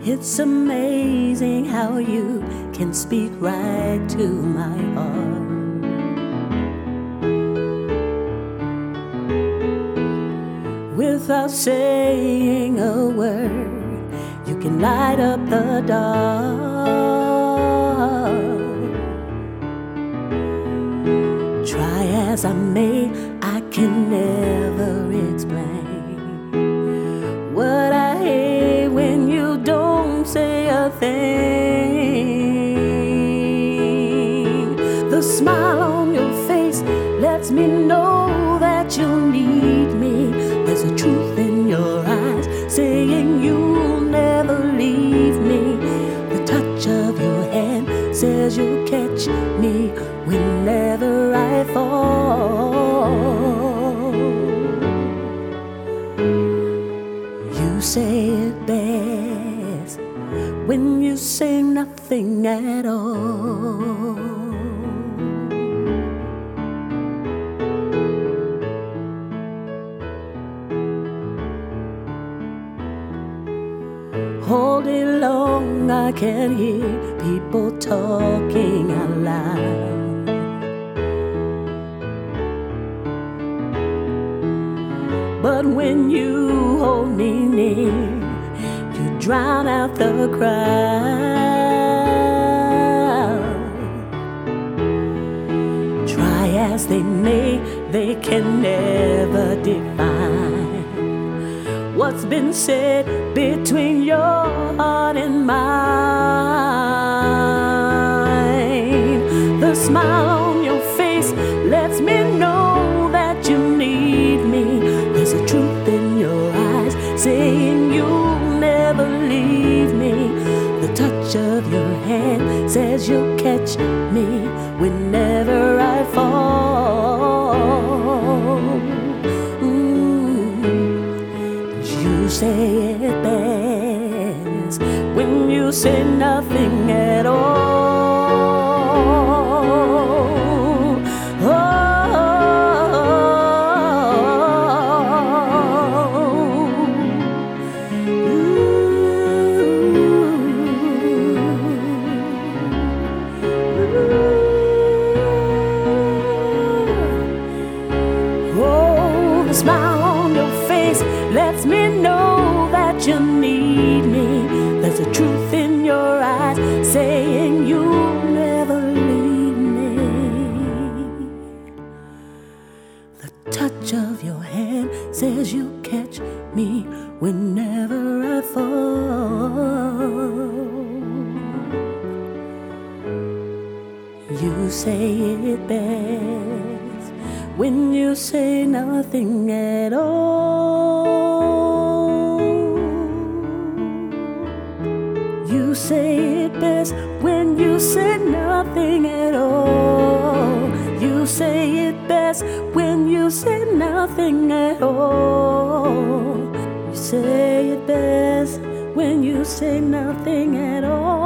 It's amazing how you can speak right to my heart. Without saying a word, you can light up the dark. Try as I may, I can never explain what I hate when you don't say a thing. The smile on your face lets me know that you need me. There's a truth in your eyes saying you'll never leave me. The touch of your hand says you'll catch me whenever I fall. You say it best when you say nothing at all. All day long I can hear people talking out loud. But when you hold me near, you drown out the crowd. Try as they may, they can never define what's been said between your heart and mine. The smile on your face lets me know that you need me. There's a truth in your eyes saying you'll never leave me. The touch of your hand says you'll catch me whenever I fall. You say it best when you say nothing at all. The smile on your face lets me know that you need me. There's a truth in your eyes saying you'll never leave me. The touch of your hand says you'll catch me whenever I fall. You say it best when you say nothing at all. You say it best when you say nothing at all. You say it best when you say nothing at all. You say it best when you say nothing at all.